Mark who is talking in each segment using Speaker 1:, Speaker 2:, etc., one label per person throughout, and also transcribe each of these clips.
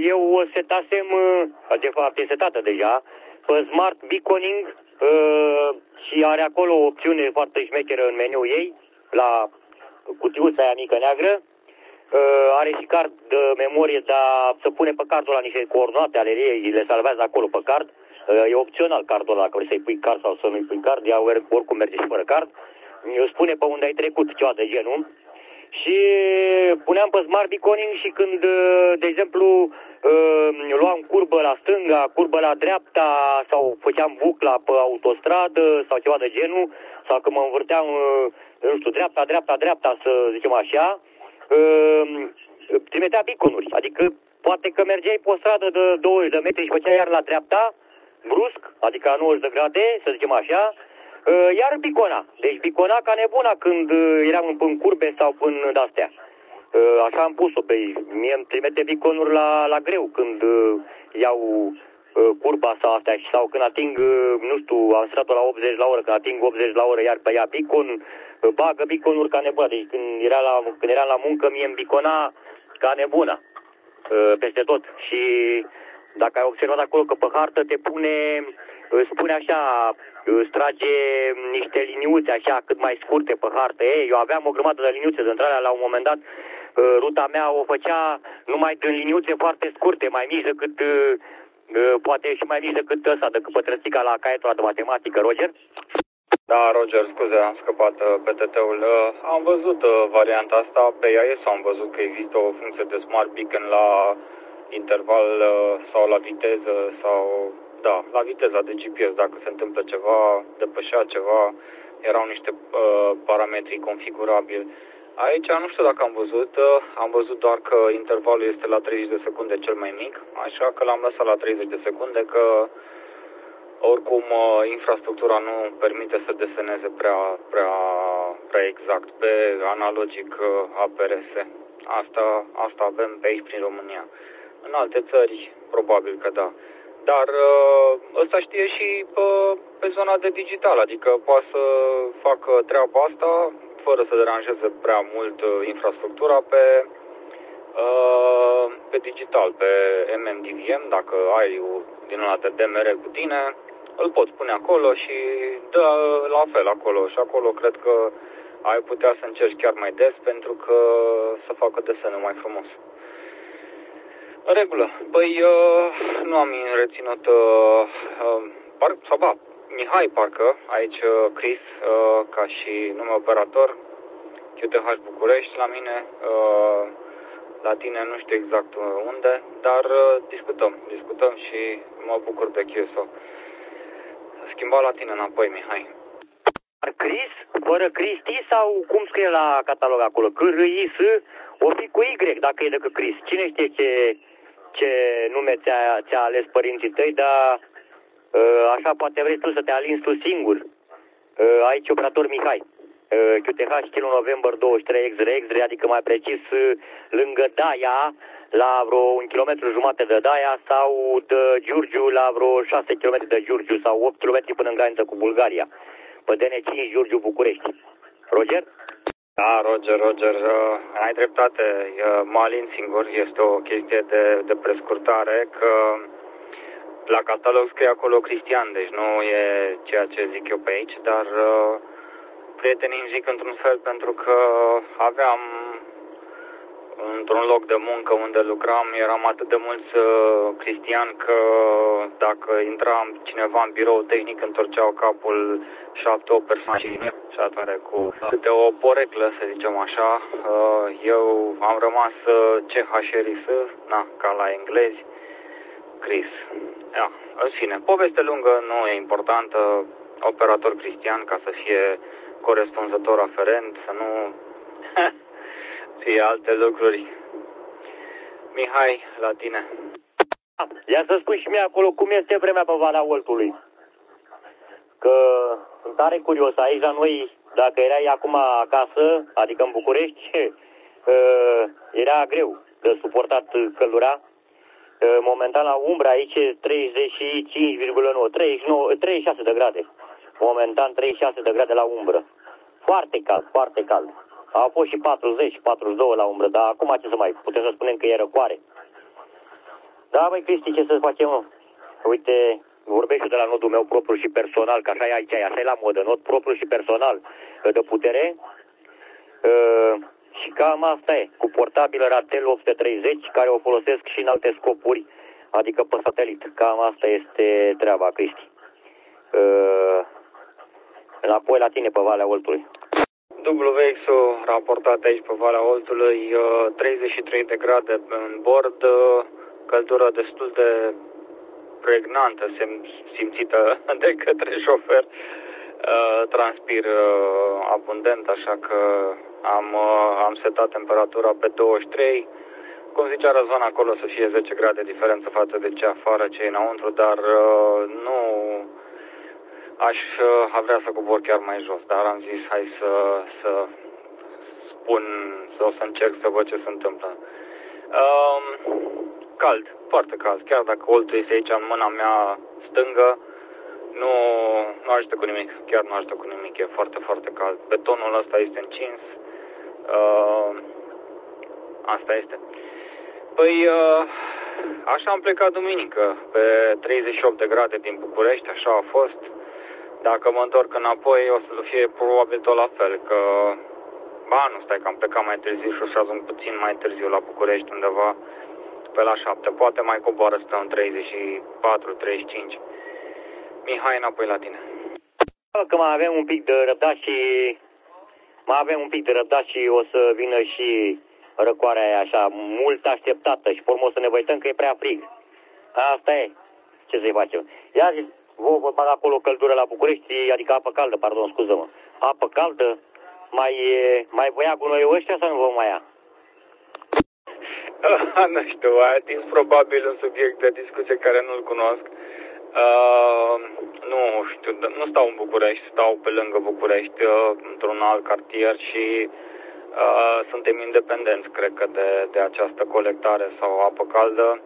Speaker 1: eu o setasem, de fapt e setată deja, pe Smart Beaconing și are acolo o opțiune foarte șmecheră în meniul ei, la cutiuța aia mică neagră. Are și card de memorie, dar se pune pe cardul ăla niște coordonate ale ei, le salvează acolo pe card. E opțional cardul ăla, dacă vrei să-i pui card sau să nu-i pui card, ea oricum merge și fără card. Spune pe unde ai trecut, ceva de genul. Și puneam pe Smart Beaconing și când, de exemplu, luam curbă la stânga, curbă la dreapta sau făceam bucla pe autostradă sau ceva de genul, sau când mă învârteam, nu știu, dreapta, să zicem așa, trimitea beaconuri. Adică poate că mergeai pe o stradă de 20 de metri și făceai iar la dreapta, brusc, adică la 90 de grade, să zicem așa, iar bicona. Deci bicona ca nebuna când eram în curbe sau în de-astea. Așa am pus-o. Mie îmi trimite biconuri la greu când iau curba sau astea sau când ating, nu știu, am stat-o la 80 la oră, când ating 80 la oră iar pe ea bicon, bagă biconuri ca nebuna. Deci când eram la muncă mie îmi bicona ca nebuna peste tot. Și dacă ai observat acolo că pe hartă te spune așa, îți trage niște liniuțe așa cât mai scurte pe hartă. Eu aveam o grămadă de liniuțe de intrare, la un moment dat ruta mea o făcea numai din liniuțe foarte scurte, mai mici decât poate și mai mici decât decât pătrățica la caietul ăla de matematică, Roger?
Speaker 2: Da, Roger, scuze, am scăpat PTT-ul. Am văzut varianta asta pe iOS, am văzut că există o funcție de Smart Beacon la interval sau la viteză sau, da, la viteza de GPS, dacă se întâmplă ceva, depășea ceva, erau niște parametri configurabili. Aici nu știu dacă am văzut doar că intervalul este la 30 de secunde cel mai mic, așa că l-am lăsat la 30 de secunde, că oricum infrastructura nu permite să deseneze prea exact pe analogic APRS. Asta avem pe aici prin România. În alte țări probabil că da. Dar ăsta știe și pe zona de digital, adică poate să facă treaba asta fără să deranjeze prea mult infrastructura pe digital, pe MMDVM, dacă ai din ăla de DMR cu tine, îl poți pune acolo și dă la fel acolo. Și acolo cred că ai putea să încerci chiar mai des pentru că să facă desenul mai frumos. În regulă. Păi nu am reținut Mihai parcă, aici Chris, ca și nume operator, QTH București la mine, la tine nu știu exact unde, dar discutăm și mă bucur de QSO. Schimba la tine înapoi, Mihai.
Speaker 1: Chris? Fără Cristi sau cum scrie la catalog acolo? C-R-I-S, o fi cu Y dacă e decât Chris. Cine știe ce nume ți-a ales părinții tăi, dar așa poate vrei tu să te alinzi tu singur. Aici operator Mihai. QTH Kilo November 23 X-Ray, adică mai precis lângă Daia, la vreo 1,5 km de Daia sau de Giurgiu la vreo 6 km de Giurgiu sau 8 km până în graniță cu Bulgaria. Pe DN5 Giurgiu București. Roger?
Speaker 2: Da, Roger, ai dreptate, mă alin singur, este o chestie de prescurtare, că la catalog scrie acolo Cristian, deci nu e ceea ce zic eu pe aici, dar prietenii îmi zic într-un fel pentru că aveam într-un loc de muncă unde lucram, eram atât de mulți Cristian că dacă intra cineva în birou tehnic întorceau capul 7-8 persoane și atunci cu câte o poreclă, să zicem așa, eu am rămas CHRIS, ca la englezi, Chris. În fine, poveste lungă nu e importantă, operator Cristian ca să fie corespunzător aferent, să nu fie alte lucruri. Mihai, la tine.
Speaker 1: Ia să spui și mie acolo cum este vremea pe Valea Oltului. Că sunt tare curios aici la noi, dacă erai acum acasă, adică în București, era greu de suportat căldura. Momentan la umbră aici 35,9, 36 de grade. Momentan 36 de grade la umbră. Foarte cald, foarte cald. Au fost și 40, 42 la umbră, dar acum ce să mai putem să spunem că e răcoare. Da, băi, Cristi, ce să facem, mă? Uite, vorbești de la nodul meu propriu și personal, că așa e aici, așa e la modă, nod propriu și personal de putere. Și cam asta e, cu portabilă Ratel 830, care o folosesc și în alte scopuri, adică pe satelit. Cam asta este treaba, Cristi. Înapoi la tine pe Valea Oltului.
Speaker 2: WX-ul raportat aici pe Valea Oltului, 33 de grade în bord, căldură destul de pregnantă, simțită de către șofer, transpir abundent, așa că am setat temperatura pe 23. Cum zicea Răzvan, acolo să fie 10 grade diferență față de ce afară, ce înăuntru, dar nu aș vrea să cobor chiar mai jos, dar am zis hai să spun, o să încerc să văd ce se întâmplă. Cald, foarte cald, chiar dacă Oltul este aici în mâna mea stângă, nu ajută cu nimic, chiar nu ajută cu nimic, e foarte, foarte cald. Betonul ăsta este încins, asta este. Păi, așa am plecat duminică, pe 38 de grade din București, așa a fost. Dacă mă întorc înapoi, o să fie probabil tot la fel, că... nu stai că am plecat mai târziu și o să ajung puțin mai târziu la București, undeva pe la 7. Poate mai coboară spre un 34-35. Mihai, înapoi la tine.
Speaker 1: Că mai avem un pic de răbdat și o să vină și răcoarea aia așa mult așteptată și pe urmă o să ne văităm că e prea frig. Asta e. Ce să-i facem? Ia zi, vă bag acolo căldură la București, adică apă caldă, pardon, scuză-mă. Apă caldă, mai vă ia gunoiul ăștia sau nu vă mai ia?
Speaker 2: Nu știu, ai atins probabil un subiect de discuție care nu-l cunosc. Nu știu, nu stau în București, stau pe lângă București, într-un alt cartier și suntem independenți, cred că, de această colectare sau apă caldă.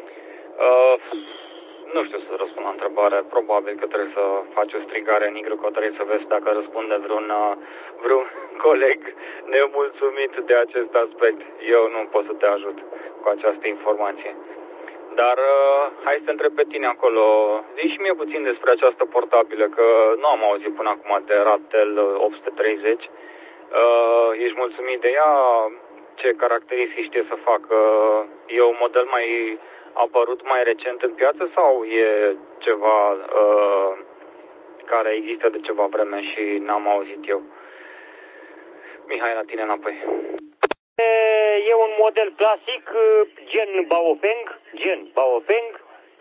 Speaker 2: Nu știu să răspund la întrebare, probabil că trebuie să faci o strigare în că trebuie să vezi dacă răspunde vreun coleg nemulțumit de acest aspect. Eu nu pot să te ajut cu această informație. Dar hai să întreb pe tine acolo, zi și mie puțin despre această portabilă, că nu am auzit până acum de Ratel 830. Ești mulțumit de ea? Ce caracteristici știe să facă? E un model mai apărut mai recent în piață sau e ceva care există de ceva vreme și n-am auzit eu? Mihai, la tine înapoi.
Speaker 1: E un model clasic, gen Baofeng.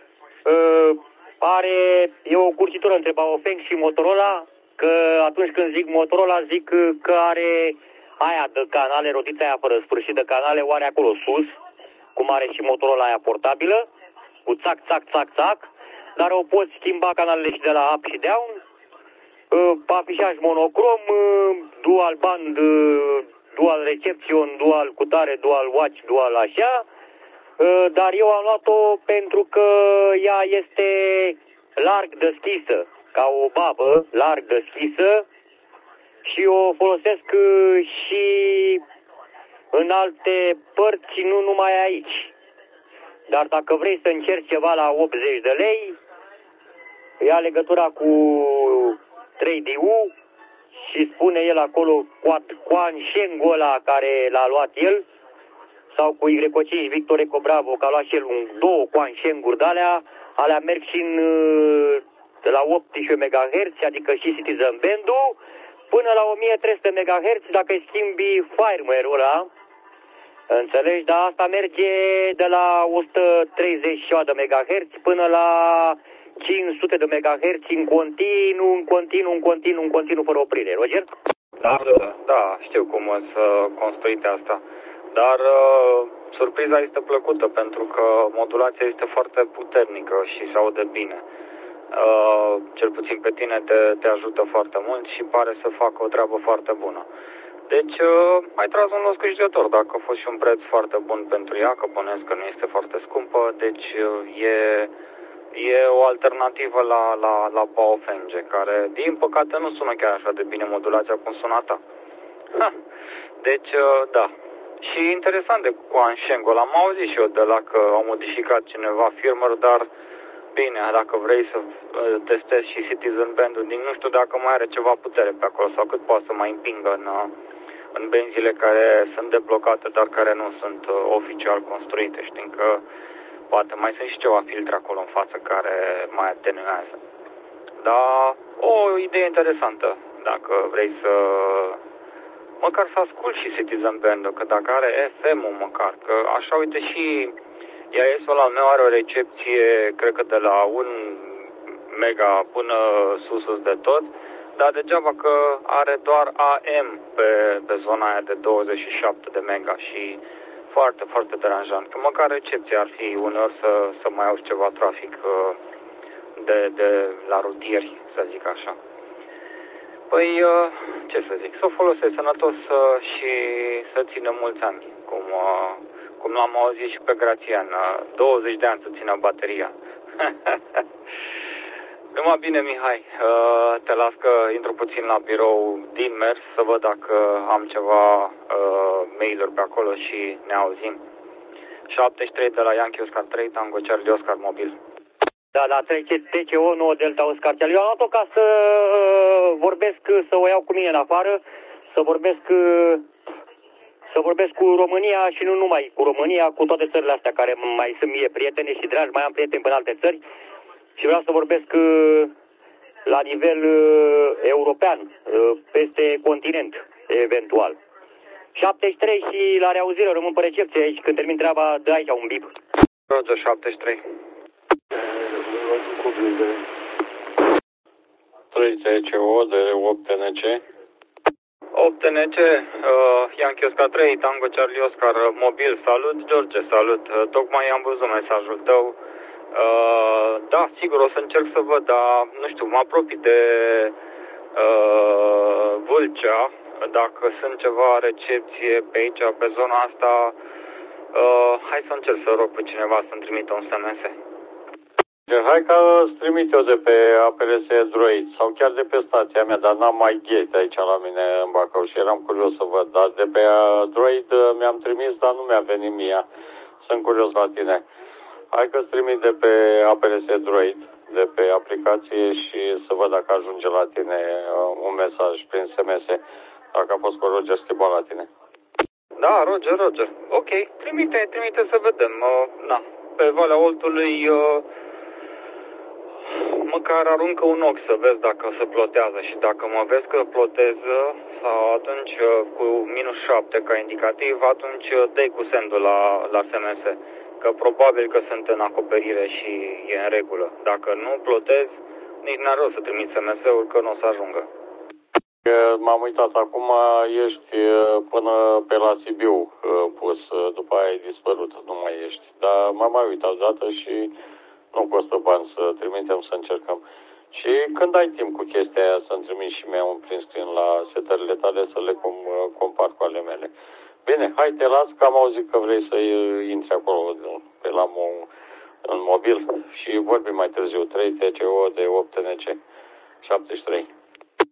Speaker 1: E o cursitură între Baofeng și Motorola, că atunci când zic Motorola zic că are aia de canale, rotița aia fără sfârșit de canale, o are acolo sus, cum are și Motorola aia portabilă, cu țac, dar o poți schimba canalele și de la up și down, afișaj monocrom, dual band, dual reception, dual cutare, dual watch, dual așa, dar eu am luat-o pentru că ea este larg deschisă, ca o babă, larg deschisă, și o folosesc și în alte părți, nu numai aici. Dar dacă vrei să încerci ceva la 80 de lei, ia legătura cu 3DU și spune el acolo Quansheng-ul ăla care l-a luat el, sau cu Y5 Victor Eco Bravo, că a luat și el două Quansheng-uri de-alea, alea merg și de la 18 MHz, adică și Citizen Band-ul, până la 1300 MHz dacă îi schimbi firmware-ul ăla. Înțelegi? Dar asta merge de la 130 de MHz până la 500 de MHz în continuu, fără oprire. Roger?
Speaker 2: Da, știu cum să construite asta. Dar surpriza este plăcută pentru că modulația este foarte puternică și se aude bine. Cel puțin pe tine te ajută foarte mult și pare să facă o treabă foarte bună. Deci ai tras un los câștigător, dacă a fost și un preț foarte bun pentru ea, că bănuiesc că nu este foarte scumpă, deci e o alternativă la Baofeng, care din păcate nu sună chiar așa de bine modulația cum suna ta. Deci da, Și interesant de Quan Shengol, am auzit și eu de la că au modificat cineva firmware, dar bine, dacă vrei să testezi și Citizen Band-ul, nu știu dacă mai are ceva putere pe acolo sau cât poate să mai împingă în benzile care sunt deblocate, dar care nu sunt oficial construite, știm că poate mai sunt și ceva filtre acolo în față care mai atenuează. Dar o idee interesantă, dacă vrei să măcar să ascult și Citizen Band-ul, că dacă are FM-ul măcar, că așa, uite, și IAS-ul al meu are o recepție, cred că de la 1 mega până sus de tot, dar degeaba că are doar AM pe zona aia de 27 de mega și foarte, foarte deranjant. Că măcar recepția ar fi uneori să mai auzi ceva trafic de la rutieri, să zic așa. Păi, ce să zic, să o folosesc sănătos și să țină mulți ani, cum l-am auzit și pe Grațian, 20 de ani să țină bateria. Numai bine, Mihai, te las că intru puțin la birou din mers să văd dacă am ceva mail-uri pe acolo și ne auzim. 73 de la Yankee Oscar 3, Tango Charlie Oscar mobil.
Speaker 1: Da, trece TCO 9 Delta Oscar Charlie. Eu am luat-o ca să vorbesc, să o iau cu mine în afară, să vorbesc cu România și nu numai cu România, cu toate țările astea care mai sunt mie prietene și dragi, mai am prieteni în alte țări și vreau să vorbesc la nivel european, peste continent, eventual. 73 și la reauzire, rămân pe recepție aici, când termin treaba, dă aici un bip.
Speaker 2: Roger 73.
Speaker 3: 3 TCO de 8 TNC.
Speaker 2: 8 TNC, Yankee Oscar 3, Tango Charlie Oscar, mobil, salut, George, salut. Tocmai am văzut mesajul tău. Da, sigur, o să încerc să văd, dar, nu știu, mă apropii de Vâlcea, dacă sunt ceva recepție pe aici, pe zona asta, hai să încerc să rog pe cineva să-mi trimită un SMS.
Speaker 3: Hai că îți trimit eu de pe APRS Droid sau chiar de pe stația mea, dar n-am mai gate aici la mine în Bacău și eram curios să văd, dar de pe Droid mi-am trimis, dar nu mi-a venit mie. Sunt curios la tine. Hai că îți trimit de pe APRS Droid, de pe aplicație și să văd dacă ajunge la tine un mesaj prin SMS, dacă a fost cu Roger schimbat la tine.
Speaker 2: Da, Roger. Ok, trimite să vedem. Pe Valea Oltului măcar aruncă un ochi să vezi dacă se plotează și dacă mă vezi că ploteză sau atunci cu -7 ca indicativ, atunci dai cu sendul la SMS, că probabil că sunt în acoperire și e în regulă. Dacă nu plotezi, nici n-ar rost să trimiți SMS-ul, că nu o să ajungă.
Speaker 3: M-am uitat, acum ești până pe la Sibiu pus, după aia ai dispărut, nu mai ești. Dar m-am mai uitat odată și nu costă bani să trimitem, să încercăm. Și când ai timp cu chestia aia să-mi trimiți și mie un print screen la setările tale să le compar cu ale mele. Bine, hai te las, că am auzit că vrei să intri acolo pe la în mobil și vorbim mai târziu. 3 TCO de 8 TNC 73.